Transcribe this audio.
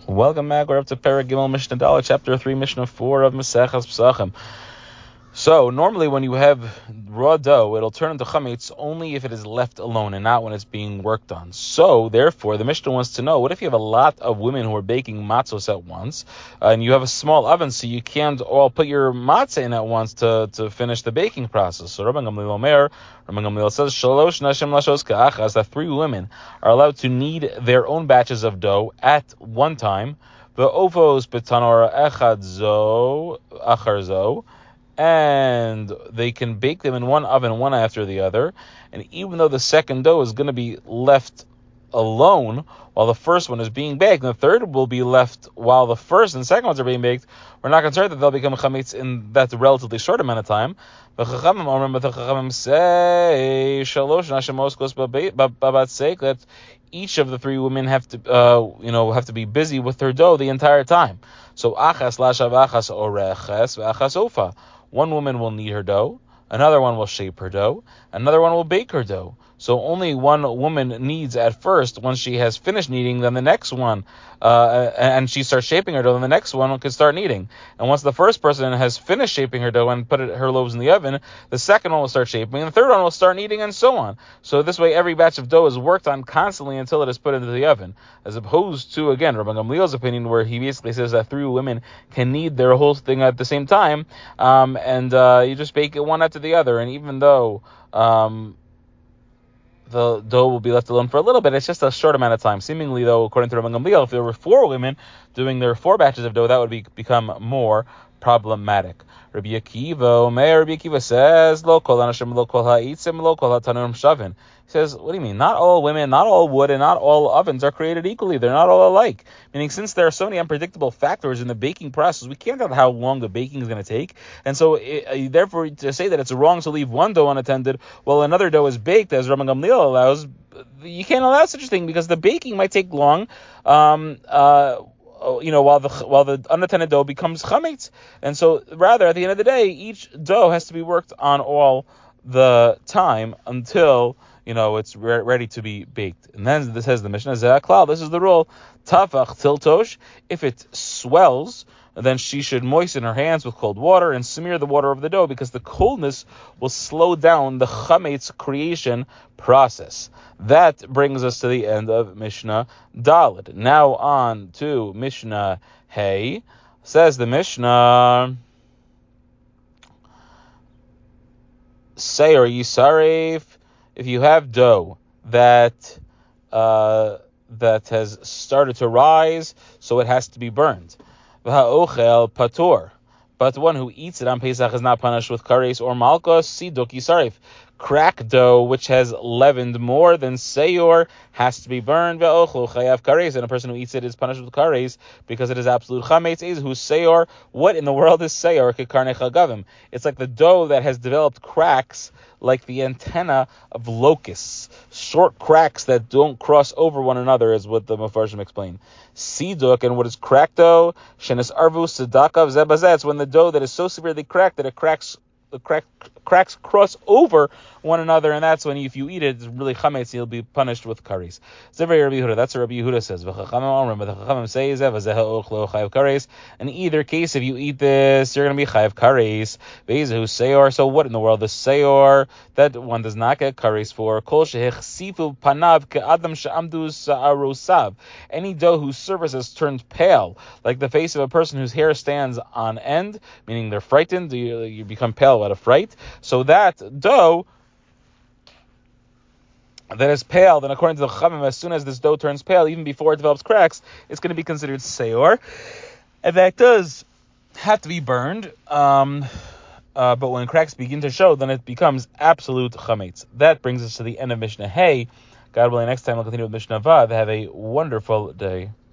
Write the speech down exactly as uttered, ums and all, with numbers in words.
Welcome back. We're up to Perek Gimel Mishnah Dalet, chapter three, Mishnah four of Maseches Pesachim. So normally when you have raw dough, it'll turn into chametz only if it is left alone and not when it's being worked on. So therefore, the Mishnah wants to know, what if you have a lot of women who are baking matzos at once, uh, and you have a small oven, so you can't all put your matzah in at once to, to finish the baking process? So Rabban Gamliel Omer, Rabban Gamliel says, Shalosh nashim lashos ka'achas, that three women are allowed to knead their own batches of dough at one time. The ovos betanor echad zo achar zo, and they can bake them in one oven, one after the other. And even though the second dough is going to be left alone while the first one is being baked, and the third will be left while the first and second ones are being baked, we're not concerned that they'll become chametz in that relatively short amount of time. The Chachamim say shalosh nashim oskos babatzek, that each of the three women have to, uh, you know, have to be busy with their dough the entire time. So achas lashav achas oreches ve'achas ofa. One woman will knead her dough, another one will shape her dough, another one will bake her dough. So only one woman kneads at first. Once she has finished kneading, then the next one, uh, and she starts shaping her dough, then the next one can start kneading. And once the first person has finished shaping her dough and put it, her loaves in the oven, the second one will start shaping, and the third one will start kneading, and so on. So this way, every batch of dough is worked on constantly until it is put into the oven, as opposed to, again, Rabban Gamliel's opinion, where he basically says that three women can knead their whole thing at the same time, um, and uh, you just bake it one after the other. And even though um, the dough will be left alone for a little bit, it's just a short amount of time. Seemingly, though, according to Rabban Gamliel, if there were four women doing their four batches of dough, that would be, become more problematic. Rabbi Akiva, Omer, Rabbi Akiva says, Lo kol anashim, lo kol ha'itzim, lo kol ha'tanurim shavin. He says, what do you mean? Not all women, not all wood, and not all ovens are created equally. They're not all alike. Meaning, since there are so many unpredictable factors in the baking process, we can't tell how long the baking is going to take. And so, it, uh, therefore, to say that it's wrong to leave one dough unattended while another dough is baked, as Rabban Gamliel allows, you can't allow such a thing, because the baking might take long, um, uh, you know, while the while the unattended dough becomes chametz. And so, rather, at the end of the day, each dough has to be worked on all the time until, you know, it's re- ready to be baked. And then this says the Mishnah, Ze'aklal, this is the rule, Tafach tiltosh, if it swells, then she should moisten her hands with cold water and smear the water over the dough, because the coldness will slow down the chametz creation process. That brings us to the end of Mishnah Dalet. Now on to Mishnah Hey. Says the Mishnah, Seir Yisaref, if you have dough that uh, that has started to rise, so it has to be burned. V'ha'ochel patur, but one who eats it on Pesach is not punished with kares or malchus. Siduk Yisaref. Crack dough which has leavened more than seyor has to be burned. Ve'ochlu chayav kares, and a person who eats it is punished with kares because it is absolute chametz. Is who seyor? What in the world is seyor? Kekarnei chagavim. It's like the dough that has developed cracks, like the antenna of locusts, short cracks that don't cross over one another, is what the Mefarshim explain. Siduk, and what is cracked dough? Shenes arvu sedakav zebazeh. It's when the dough that is so severely cracked that it cracks. The crack, cracks cross over one another, and that's when if you eat it, it's really chametz, you'll be punished with kares. That's what Rabbi Yehuda says. But the Chachamim say, in either case, if you eat this, you're going to be chayav kares. Seyor. So what in the world is seyor? That one does not get kares for. Kol shehechsifu panav ke'adam she'amdu sa'arosav. Any dough whose surface has turned pale, like the face of a person whose hair stands on end, meaning they're frightened, you, you become pale out of fright. So that dough that is pale, then according to the Chachamim, as soon as this dough turns pale, even before it develops cracks, it's going to be considered seyor. And that does have to be burned. Um, uh, but when cracks begin to show, then it becomes absolute chametz. That brings us to the end of Mishnah Hey. God willing, next time we'll continue with Mishnah Vav. Have a wonderful day.